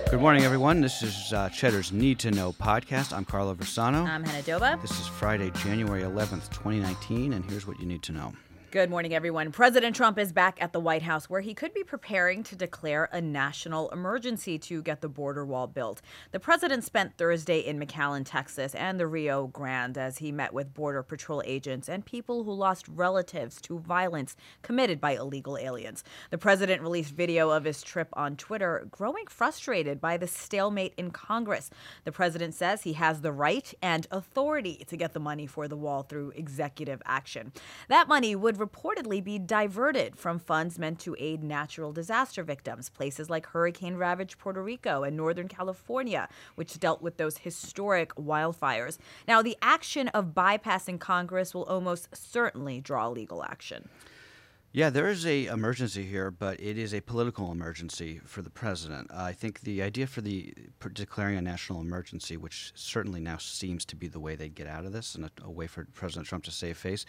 Good morning, everyone. This is Cheddar's Need to Know podcast. I'm Carlo Versano. I'm Hannah Doba. This is Friday, January 11th, 2019, and here's what you need to know. Good morning, everyone. President Trump is back at the White House, where he could be preparing to declare a national emergency to get the border wall built. The president spent Thursday in McAllen, Texas, and the Rio Grande as he met with Border Patrol agents and people who lost relatives to violence committed by illegal aliens. The president released video of his trip on Twitter, growing frustrated by the stalemate in Congress. The president says he has the right and authority to get the money for the wall through executive action. That money would reportedly be diverted from funds meant to aid natural disaster victims, places like hurricane-ravaged Puerto Rico and Northern California, which dealt with those historic wildfires. Now, the action of bypassing Congress will almost certainly draw legal action. Yeah, there is a emergency here, but it is a political emergency for the president. I think the idea for declaring a national emergency, which certainly now seems to be the way they'd get out of this and a way for President Trump to save face.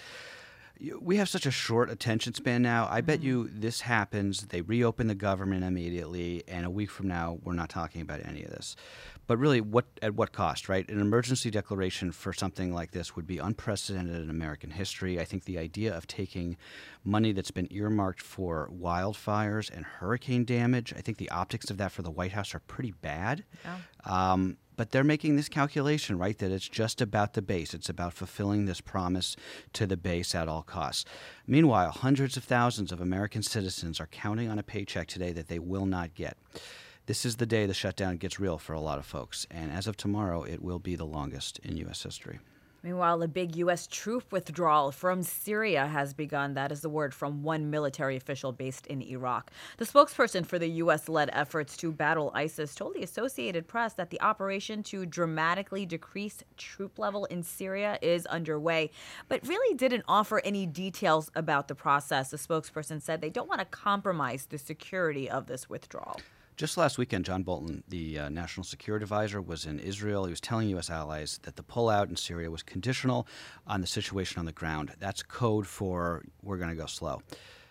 We have such a short attention span now. I bet you this happens, they reopen the government immediately, and a week from now, we're not talking about any of this. But really, at what cost, right? An emergency declaration for something like this would be unprecedented in American history. I think the idea of taking money that's been earmarked for wildfires and hurricane damage, I think the optics of that for the White House are pretty bad. Yeah. But they're making this calculation, right, that it's just about the base. It's about fulfilling this promise to the base at all costs. Meanwhile, hundreds of thousands of American citizens are counting on a paycheck today that they will not get. This is the day the shutdown gets real for a lot of folks. And as of tomorrow, it will be the longest in U.S. history. Meanwhile, a big U.S. troop withdrawal from Syria has begun. That is the word from one military official based in Iraq. The spokesperson for the U.S.-led efforts to battle ISIS told the Associated Press that the operation to dramatically decrease troop level in Syria is underway, but really didn't offer any details about the process. The spokesperson said they don't want to compromise the security of this withdrawal. Just last weekend, John Bolton, the National Security Advisor, was in Israel. He was telling U.S. allies that the pullout in Syria was conditional on the situation on the ground. That's code for we're going to go slow.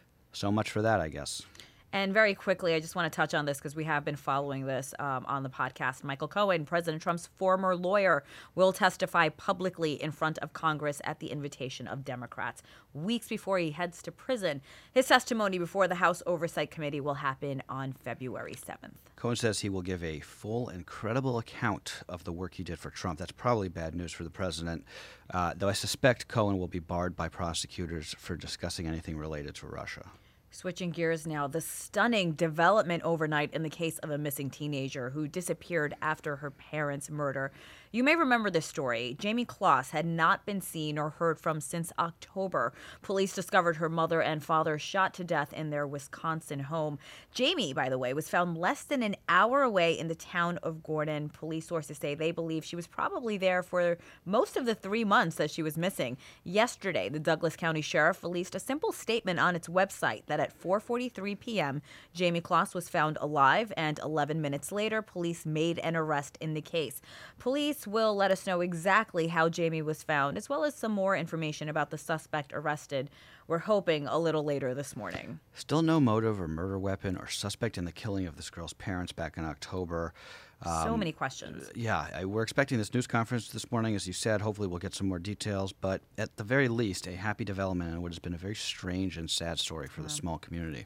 So much for that, I guess. And very quickly, I just want to touch on this because we have been following this on the podcast. Michael Cohen, President Trump's former lawyer, will testify publicly in front of Congress at the invitation of Democrats, weeks before he heads to prison. His testimony before the House Oversight Committee will happen on February 7th. Cohen says he will give a full and credible account of the work he did for Trump. That's probably bad news for the president, though I suspect Cohen will be barred by prosecutors for discussing anything related to Russia. Switching gears now, the stunning development overnight in the case of a missing teenager who disappeared after her parents' murder. You may remember this story. Jamie Kloss had not been seen or heard from since October. Police discovered her mother and father shot to death in their Wisconsin home. Jamie, by the way, was found less than an hour away in the town of Gordon. Police sources say they believe she was probably there for most of the 3 months that she was missing. Yesterday, the Douglas County Sheriff released a simple statement on its website that at 4:43 p.m., Jamie Kloss was found alive, and 11 minutes later, police made an arrest in the case. Police will let us know exactly how Jamie was found, as well as some more information about the suspect arrested. We're hoping a little later this morning. Still no motive or murder weapon or suspect in the killing of this girl's parents back in October. So many questions. Yeah, we're expecting this news conference this morning, as you said. Hopefully we'll get some more details, but at the very least, a happy development in what has been a very strange and sad story for the small community.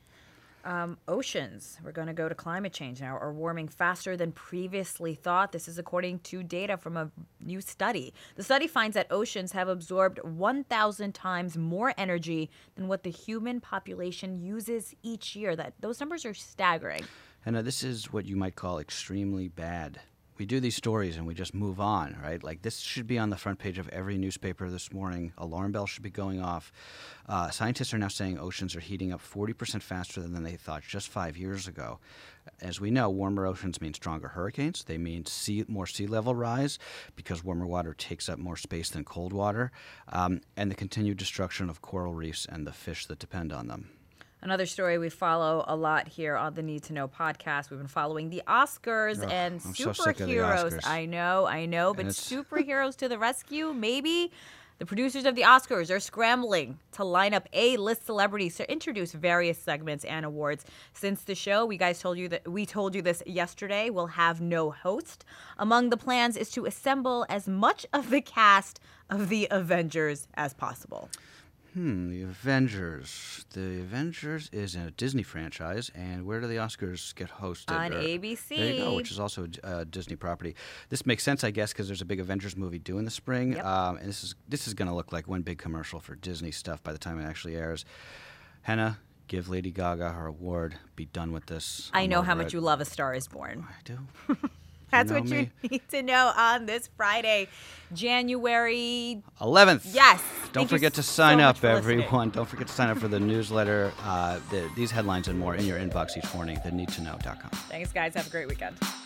Oceans, we're going to go to climate change now, are warming faster than previously thought. This is according to data from a new study. The study finds that oceans have absorbed 1,000 times more energy than what the human population uses each year. Those numbers are staggering. And this is what you might call extremely bad. We do these stories and we just move on, right? Like this should be on the front page of every newspaper this morning. Alarm bells should be going off. Scientists are now saying oceans are heating up 40% faster than they thought just 5 years ago. As we know, warmer oceans mean stronger hurricanes. They mean more sea level rise because warmer water takes up more space than cold water, and the continued destruction of coral reefs and the fish that depend on them. Another story we follow a lot here on the Need to Know podcast. We've been following the Oscars and superheroes. So sick of the Oscars. I know, but superheroes to the rescue, maybe. The producers of the Oscars are scrambling to line up A-list celebrities to introduce various segments and awards. Since the show, we told you this yesterday, will have no host. Among the plans is to assemble as much of the cast of the Avengers as possible. The Avengers. The Avengers is a Disney franchise, and where do the Oscars get hosted? On ABC. There you go, which is also a Disney property. This makes sense, I guess, because there's a big Avengers movie due in the spring, Yep. and this is going to look like one big commercial for Disney stuff by the time it actually airs. Hannah, give Lady Gaga her award. Be done with this. I I'm know how over much it. you love A Star is Born. I do. That's know what you me. need to know on this Friday, January 11th. Yes. Don't Thank you forget to so sign much up, for listening. everyone. Don't forget to sign up for the newsletter. These headlines and more in your inbox each morning, thenneedtoknow.com. Thanks, guys. Have a great weekend.